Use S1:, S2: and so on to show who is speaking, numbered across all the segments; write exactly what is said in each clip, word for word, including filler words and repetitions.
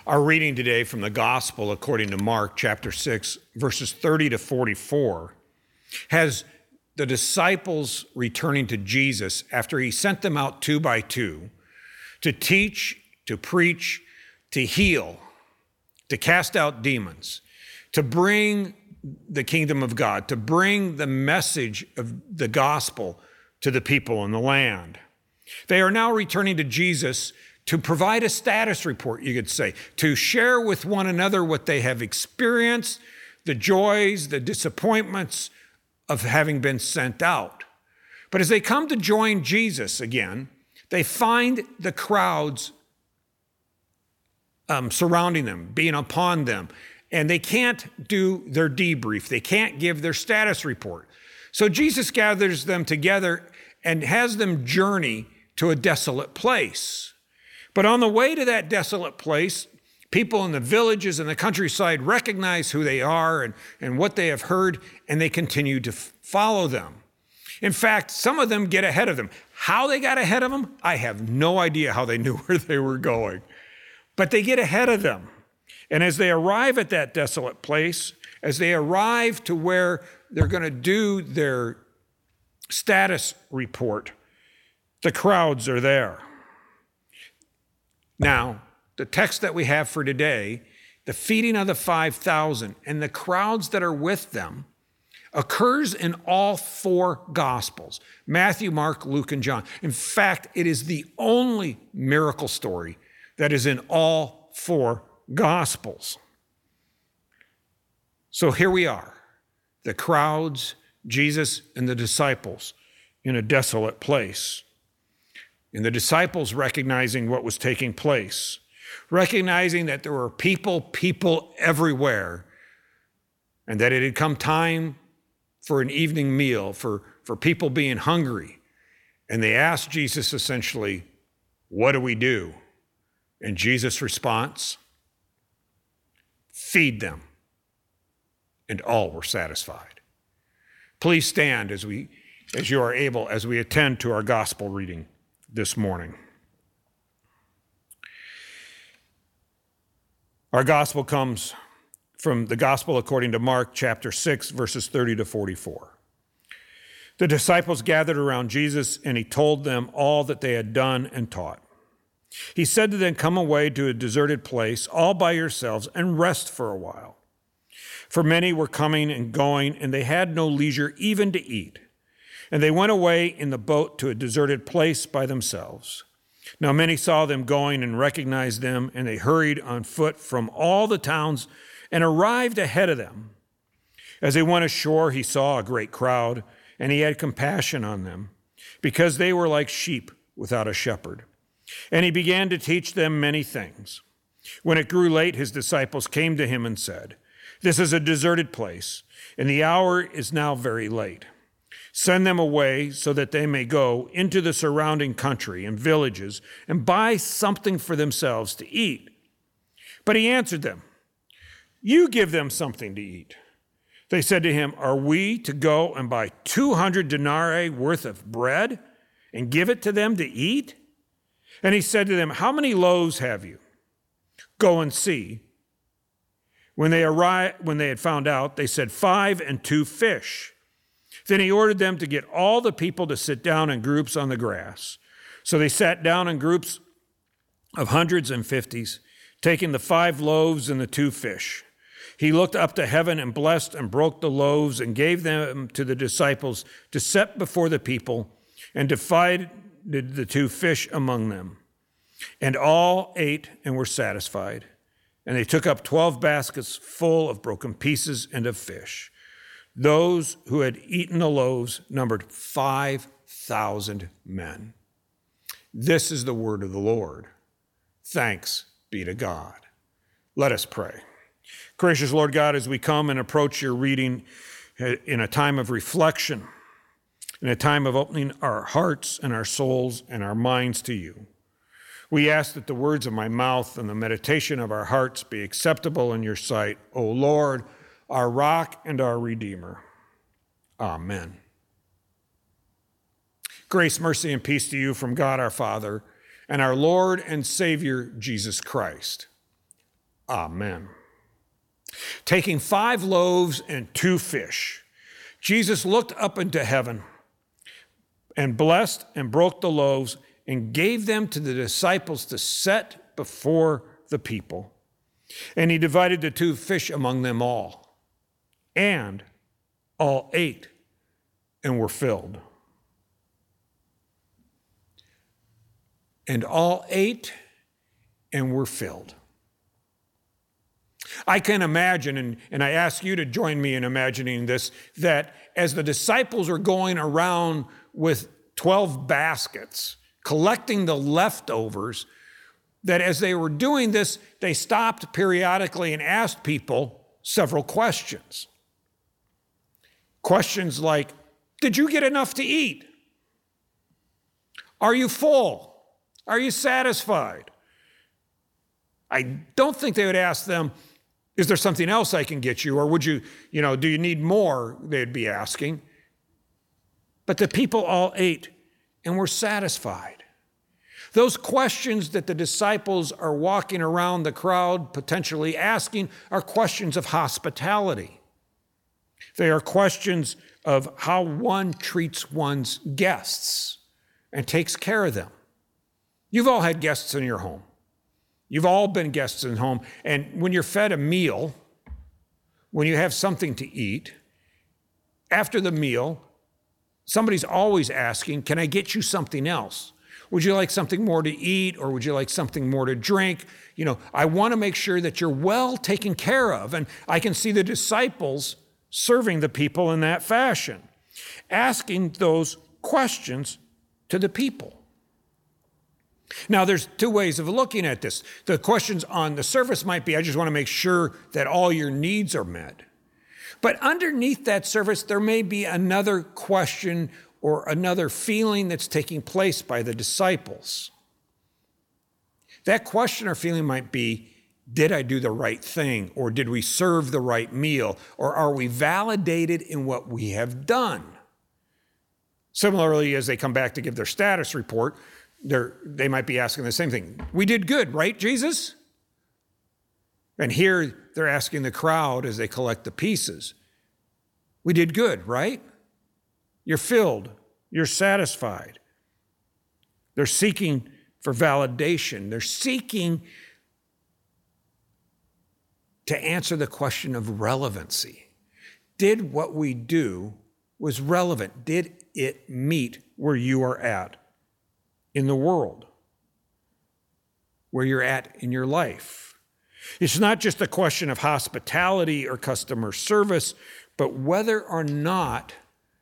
S1: Our reading today from the Gospel according to Mark chapter six, verses thirty to forty-four, has the disciples returning to Jesus after he sent them out two by two to teach, to preach, to heal, to cast out demons, to bring the kingdom of God, to bring the message of the gospel to the people in the land. They are now returning to Jesus to provide a status report, you could say, to share with one another what they have experienced, the joys, the disappointments of having been sent out. But as they come to join Jesus again, they find the crowds um, surrounding them, being upon them, and they can't do their debrief. They can't give their status report. So Jesus gathers them together and has them journey to a desolate place. But on the way to that desolate place, people in the villages and the countryside recognize who they are and, and what they have heard, and they continue to f- follow them. In fact, some of them get ahead of them. How they got ahead of them, I have no idea how they knew where they were going. But they get ahead of them. And as they arrive at that desolate place, as they arrive to where they're going to do their status report, the crowds are there. Now, the text that we have for today, the feeding of the five thousand and the crowds that are with them, occurs in all four Gospels: Matthew, Mark, Luke, and John. In fact, it is the only miracle story that is in all four Gospels. So here we are, the crowds, Jesus, and the disciples in a desolate place. And the disciples recognizing what was taking place, recognizing that there were people, people everywhere, and that it had come time for an evening meal, for, for people being hungry. And they asked Jesus essentially, what do we do? And Jesus' response, feed them. And all were satisfied. Please stand as we, as you are able, as we attend to our gospel reading this morning. Our gospel comes from the gospel according to Mark chapter six, verses thirty to forty-four. The disciples gathered around Jesus, and he told them all that they had done and taught. He said to them, come away to a deserted place all by yourselves and rest for a while. For many were coming and going, and they had no leisure even to eat. And they went away in the boat to a deserted place by themselves. Now many saw them going and recognized them, and they hurried on foot from all the towns and arrived ahead of them. As they went ashore, he saw a great crowd, and he had compassion on them, because they were like sheep without a shepherd. And he began to teach them many things. When it grew late, his disciples came to him and said, this is a deserted place, and the hour is now very late. Send them away so that they may go into the surrounding country and villages and buy something for themselves to eat. But he answered them, you give them something to eat. They said to him, are we to go and buy two hundred denarii worth of bread and give it to them to eat? And he said to them, how many loaves have you? Go and see. When they arrived, when they had found out, they said, five and two fish. Then he ordered them to get all the people to sit down in groups on the grass. So they sat down in groups of hundreds and fifties, taking the five loaves and the two fish. He looked up to heaven and blessed and broke the loaves and gave them to the disciples to set before the people, and divided the two fish among them. And all ate and were satisfied. And they took up twelve baskets full of broken pieces and of fish. Those who had eaten the loaves numbered five thousand men. This is the word of the Lord. Thanks be to God. Let us pray. Gracious Lord God, as we come and approach your reading in a time of reflection, in a time of opening our hearts and our souls and our minds to you, we ask that the words of my mouth and the meditation of our hearts be acceptable in your sight, O Lord, our rock and our redeemer. Amen. Grace, mercy, and peace to you from God our Father and our Lord and Savior, Jesus Christ. Amen. Taking five loaves and two fish, Jesus looked up into heaven and blessed and broke the loaves and gave them to the disciples to set before the people. And he divided the two fish among them all. And all ate and were filled. And all ate and were filled. I can imagine, and, and I ask you to join me in imagining this, that as the disciples are going around with twelve baskets, collecting the leftovers, that as they were doing this, they stopped periodically and asked people several questions. Questions like, did you get enough to eat? Are you full? Are you satisfied? I don't think they would ask them, is there something else I can get you? Or would you, you know, do you need more? They'd be asking. But the people all ate and were satisfied. Those questions that the disciples are walking around the crowd potentially asking are questions of hospitality. They are questions of how one treats one's guests and takes care of them. You've all had guests in your home. You've all been guests in home. And when you're fed a meal, when you have something to eat, after the meal, somebody's always asking, can I get you something else? Would you like something more to eat, or would you like something more to drink? You know, I want to make sure that you're well taken care of. And I can see the disciples serving the people in that fashion, asking those questions to the people. Now, there's two ways of looking at this. The questions on the surface might be, I just want to make sure that all your needs are met. But underneath that surface, there may be another question or another feeling that's taking place by the disciples. That question or feeling might be, did I do the right thing? Or did we serve the right meal? Or are we validated in what we have done? Similarly, as they come back to give their status report, They're, they might be asking the same thing. We did good, right, Jesus? And here they're asking the crowd as they collect the pieces. We did good, right? You're filled. You're satisfied. They're seeking for validation. They're seeking to answer the question of relevancy. Did what we do was relevant? Did it meet where you are at in the world, where you're at in your life? It's not just a question of hospitality or customer service, but whether or not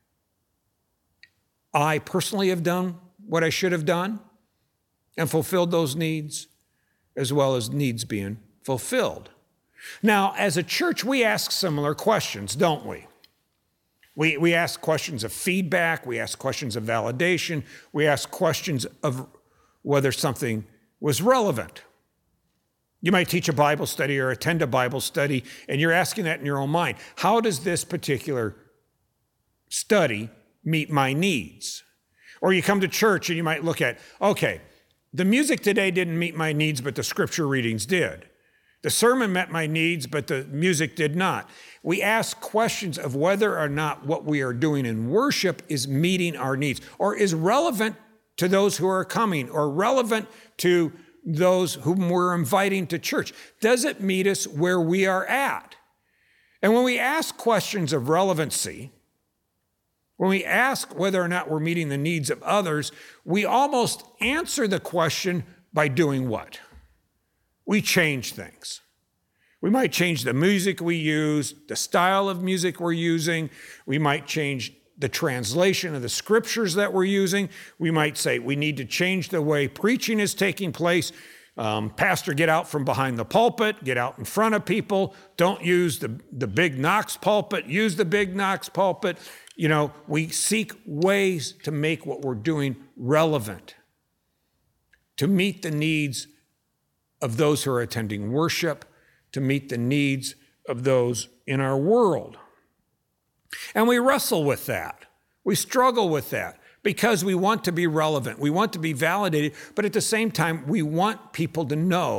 S1: I personally have done what I should have done and fulfilled those needs, as well as needs being fulfilled. Now, as a church, we ask similar questions, don't we? We, we ask questions of feedback. We ask questions of validation. We ask questions of whether something was relevant. You might teach a Bible study or attend a Bible study, and you're asking that in your own mind. How does this particular study meet my needs? Or you come to church and you might look at, okay, the music today didn't meet my needs, but the scripture readings did. The sermon met my needs, but the music did not. We ask questions of whether or not what we are doing in worship is meeting our needs, or is relevant to those who are coming, or relevant to those whom we're inviting to church. Does it meet us where we are at? And when we ask questions of relevancy, when we ask whether or not we're meeting the needs of others, we almost answer the question by doing what? We change things. We might change the music we use, the style of music we're using. We might change the translation of the scriptures that we're using. We might say we need to change the way preaching is taking place. Um, Pastor, get out from behind the pulpit, get out in front of people. Don't use the, the big Knox pulpit, use the big Knox pulpit. You know, we seek ways to make what we're doing relevant, to meet the needs of those who are attending worship, to meet the needs of those in our world. And we wrestle with that. We struggle with that because we want to be relevant. We want to be validated, but at the same time, we want people to know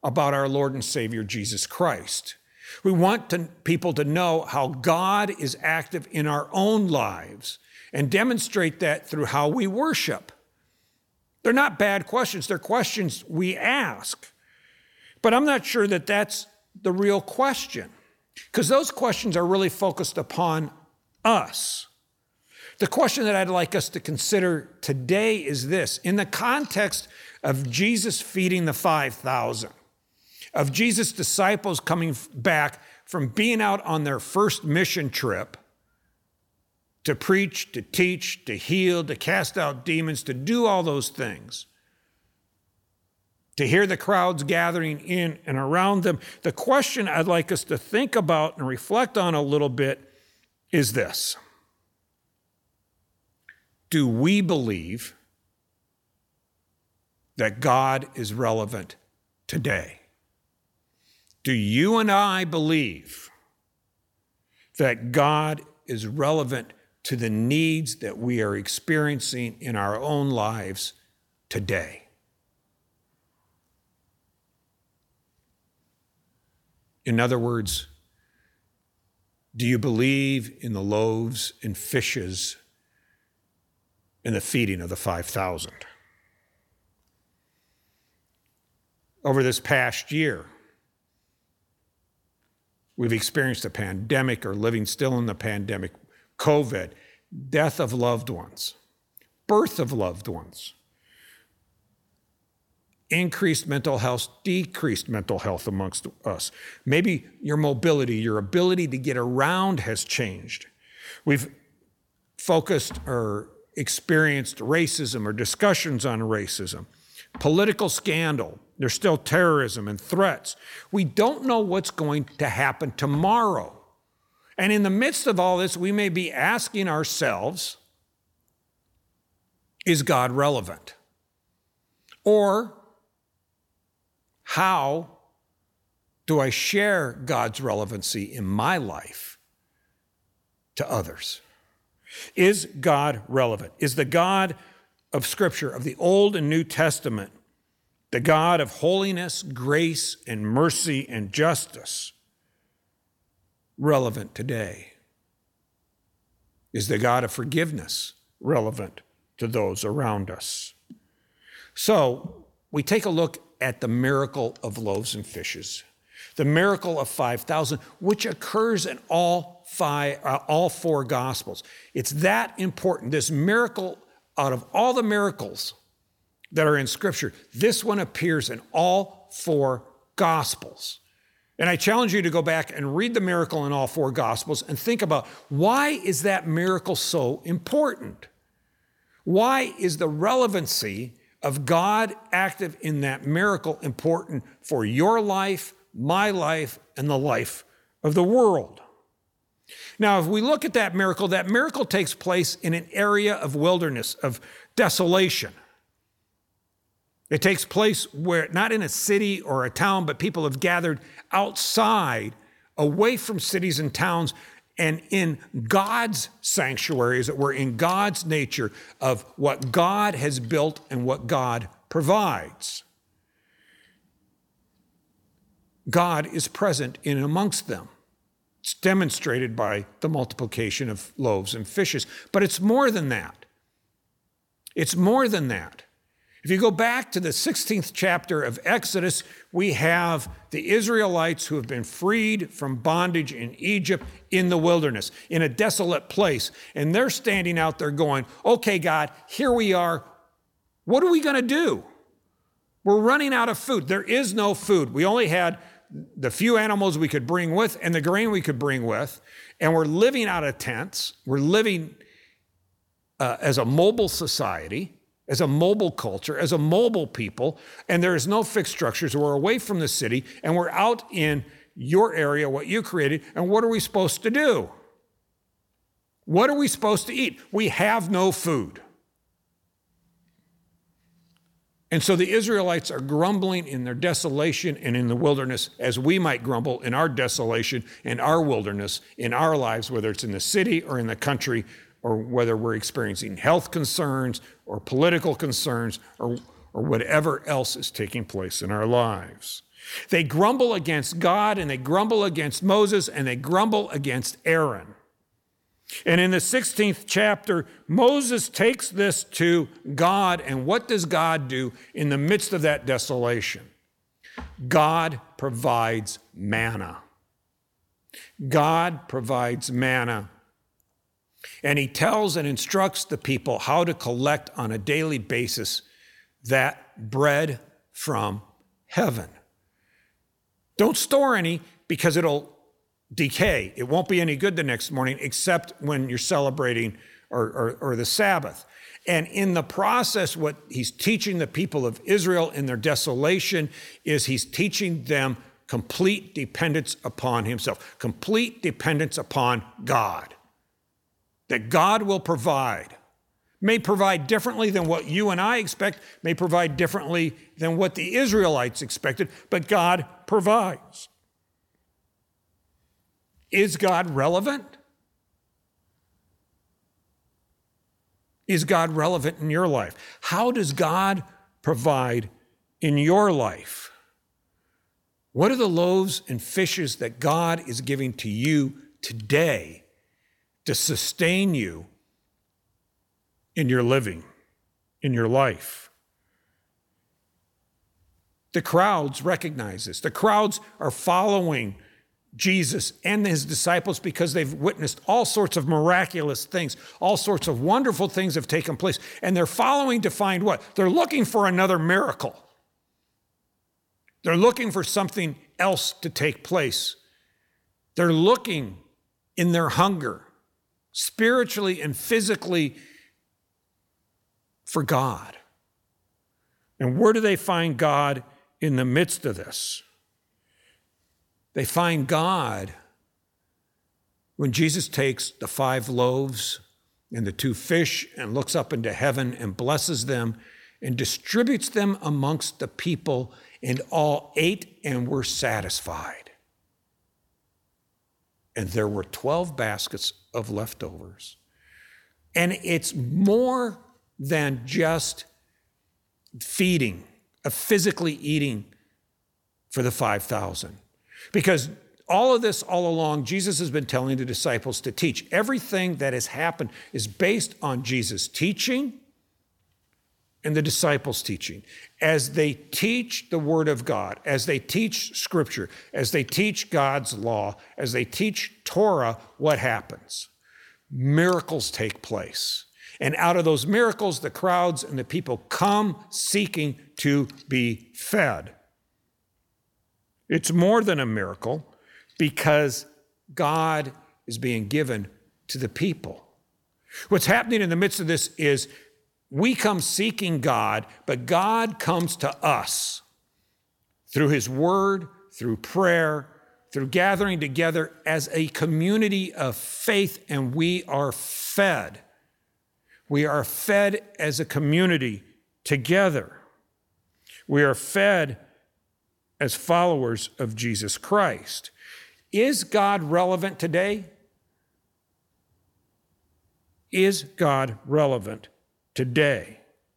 S1: about our Lord and Savior, Jesus Christ. We want to, people to know how God is active in our own lives and demonstrate that through how we worship. They're not bad questions. They're questions we ask. But I'm not sure that that's the real question, because those questions are really focused upon us. The question that I'd like us to consider today is this: in the context of Jesus feeding the five thousand, of Jesus' disciples coming back from being out on their first mission trip to preach, to teach, to heal, to cast out demons, to do all those things, to hear the crowds gathering in and around them, the question I'd like us to think about and reflect on a little bit is this: do we believe that God is relevant today? Do you and I believe that God is relevant to the needs that we are experiencing in our own lives today? In other words, do you believe in the loaves and fishes and the feeding of the five thousand? Over this past year, we've experienced a pandemic, or living still in the pandemic, COVID, death of loved ones, birth of loved ones, increased mental health, decreased mental health amongst us. Maybe your mobility, your ability to get around has changed. We've focused or experienced racism or discussions on racism, political scandal. There's still terrorism and threats. We don't know what's going to happen tomorrow. And in the midst of all this, we may be asking ourselves, is God relevant? Or how do I share God's relevancy in my life to others? Is God relevant? Is the God of Scripture, of the Old and New Testament, the God of holiness, grace, and mercy and justice, relevant today? Is the God of forgiveness relevant to those around us? So we take a look at the miracle of loaves and fishes, the miracle of five thousand, which occurs in all five, uh, all four Gospels. It's that important. This miracle, out of all the miracles that are in Scripture, this one appears in all four Gospels. And I challenge you to go back and read the miracle in all four Gospels and think about, why is that miracle so important? Why is the relevancy of God active in that miracle important for your life, my life, and the life of the world? Now, if we look at that miracle, that miracle takes place in an area of wilderness, of desolation. It takes place where, not in a city or a town, but people have gathered outside, away from cities and towns, and in God's sanctuary, as it were, in God's nature of what God has built and what God provides. God is present in and amongst them. It's demonstrated by the multiplication of loaves and fishes. But it's more than that. It's more than that. If you go back to the sixteenth chapter of Exodus, we have the Israelites who have been freed from bondage in Egypt in the wilderness, in a desolate place. And they're standing out there going, okay, God, here we are. What are we going to do? We're running out of food. There is no food. We only had the few animals we could bring with and the grain we could bring with. And we're living out of tents. We're living uh, as a mobile society, as a mobile culture, as a mobile people, and there is no fixed structures. We're away from the city, and we're out in your area, what you created, and what are we supposed to do? What are we supposed to eat? We have no food. And so the Israelites are grumbling in their desolation and in the wilderness, as we might grumble in our desolation and our wilderness in our lives, whether it's in the city or in the country, or whether we're experiencing health concerns or political concerns or, or whatever else is taking place in our lives. They grumble against God, and they grumble against Moses, and they grumble against Aaron. And in the sixteenth chapter, Moses takes this to God, and what does God do in the midst of that desolation? God provides manna. God provides manna. And he tells and instructs the people how to collect on a daily basis that bread from heaven. Don't store any because it'll decay. It won't be any good the next morning except when you're celebrating or, or, or the Sabbath. And in the process, what he's teaching the people of Israel in their desolation is he's teaching them complete dependence upon himself, complete dependence upon God. That God will provide, may provide differently than what you and I expect, may provide differently than what the Israelites expected, but God provides. Is God relevant? Is God relevant in your life? How does God provide in your life? What are the loaves and fishes that God is giving to you today to sustain you in your living, in your life? The crowds recognize this. The crowds are following Jesus and his disciples because they've witnessed all sorts of miraculous things. All sorts of wonderful things have taken place. And they're following to find what? They're looking for another miracle. They're looking for something else to take place. They're looking in their hunger, spiritually and physically, for God. And where do they find God in the midst of this? They find God when Jesus takes the five loaves and the two fish and looks up into heaven and blesses them and distributes them amongst the people, and all ate and were satisfied. And there were twelve baskets of leftovers. And it's more than just feeding, of physically eating for the five thousand. Because all of this all along, Jesus has been telling the disciples to teach. Everything that has happened is based on Jesus' teaching and the disciples' teaching. As they teach the Word of God, as they teach Scripture, as they teach God's law, as they teach Torah, what happens? Miracles take place. And out of those miracles, the crowds and the people come seeking to be fed. It's more than a miracle because God is being given to the people. What's happening in the midst of this is we come seeking God, but God comes to us through his word, through prayer, through gathering together as a community of faith, and we are fed. We are fed as a community together. We are fed as followers of Jesus Christ. Is God relevant today? Is God relevant today?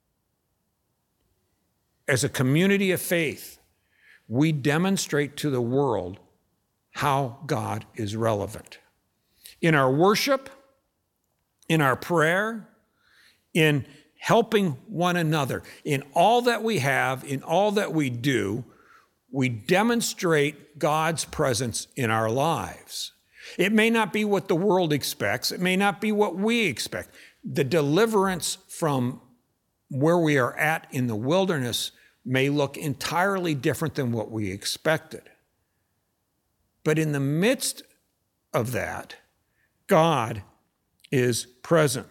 S1: As a community of faith, we demonstrate to the world how God is relevant. In our worship, in our prayer, in helping one another, in all that we have, in all that we do, we demonstrate God's presence in our lives. It may not be what the world expects. It may not be what we expect. The deliverance from where we are at in the wilderness may look entirely different than what we expected. But in the midst of that, God is present.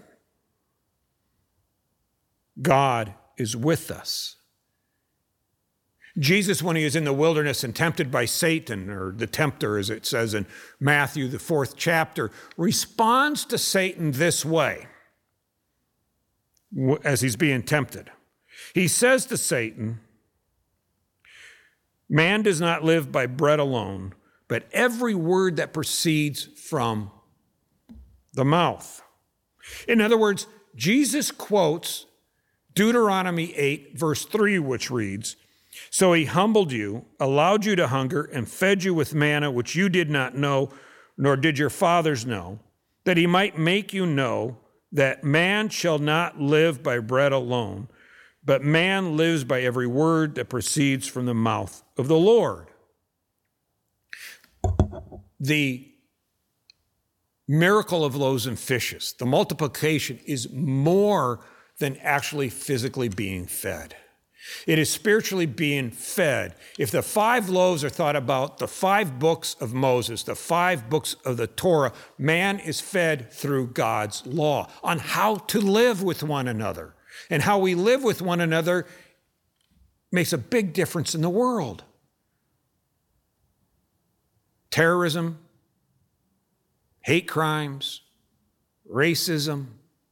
S1: God is with us. Jesus, when he is in the wilderness and tempted by Satan, or the tempter, as it says in Matthew, the fourth chapter, responds to Satan this way as he's being tempted. He says to Satan, "Man does not live by bread alone, but every word that proceeds from the mouth." In other words, Jesus quotes Deuteronomy eight, verse three, which reads, So he humbled you, allowed you to hunger, and fed you with manna, which you did not know, nor did your fathers know, that he might make you know that man shall not live by bread alone, but man lives by every word that proceeds from the mouth of the Lord. The miracle of loaves and fishes, the multiplication, is more than actually physically being fed. It is spiritually being fed. If the five loaves are thought about the five books of Moses, the five books of the Torah, man is fed through God's law on how to live with one another. And how we live with one another makes a big difference in the world. Terrorism, hate crimes, racism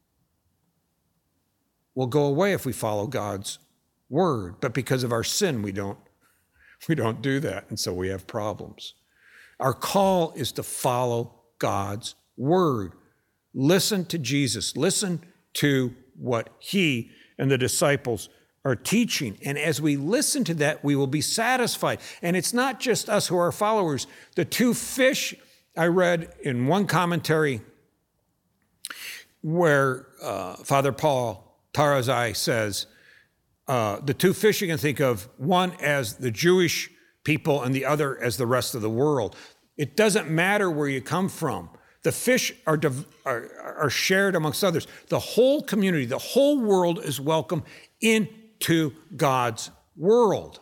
S1: will go away if we follow God's word, but because of our sin, we don't, we don't do that, and so we have problems. Our call is to follow God's word. Listen to Jesus. Listen to what he and the disciples are teaching, and as we listen to that, we will be satisfied. And it's not just us who are followers. The two fish I read in one commentary where uh, Father Paul Tarazai says, Uh, the two fish you can think of, one as the Jewish people and the other as the rest of the world. It doesn't matter where you come from. The fish are, div- are, are shared amongst others. The whole community, the whole world is welcome into God's world,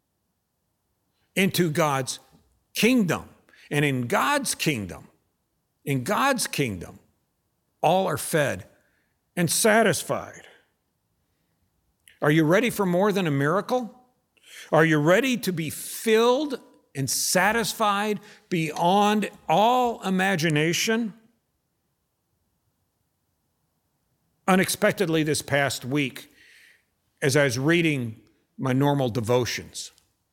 S1: into God's kingdom. And in God's kingdom, in God's kingdom, all are fed and satisfied. Are you ready for more than a miracle? Are you ready to be filled and satisfied beyond all imagination? Unexpectedly this past week, as I was reading my normal devotions,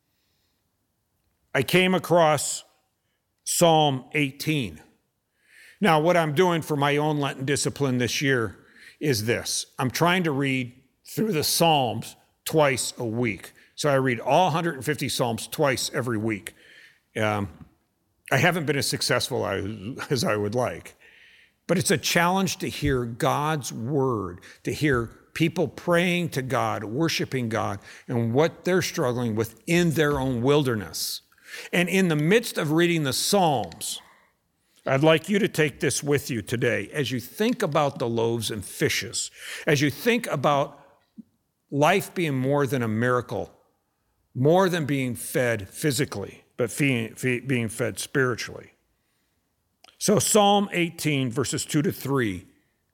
S1: I came across Psalm eighteen. Now, what I'm doing for my own Lenten discipline this year is this. I'm trying to read through the Psalms twice a week. So I read all one hundred fifty Psalms twice every week. Um, I haven't been as successful as I would like, but it's a challenge to hear God's word, to hear people praying to God, worshiping God, and what they're struggling with in their own wilderness. And in the midst of reading the Psalms, I'd like you to take this with you today as you think about the loaves and fishes, as you think about life being more than a miracle, more than being fed physically, but being fed spiritually. So Psalm eighteen, verses two to three,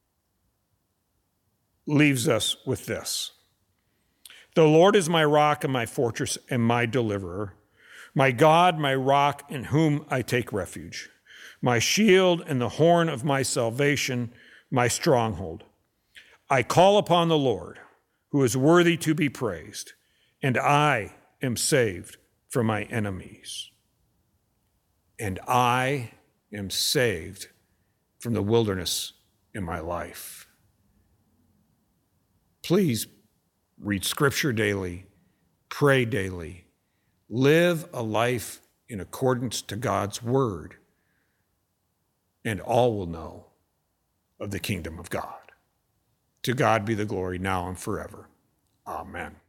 S1: leaves us with this. The Lord is my rock and my fortress and my deliverer, my God, my rock in whom I take refuge, my shield and the horn of my salvation, my stronghold. I call upon the Lord, who is worthy to be praised, and I am saved from my enemies. And I am saved from the wilderness in my life. Please read Scripture daily, pray daily, live a life in accordance to God's word, and all will know of the kingdom of God. To God be the glory now and forever. Amen.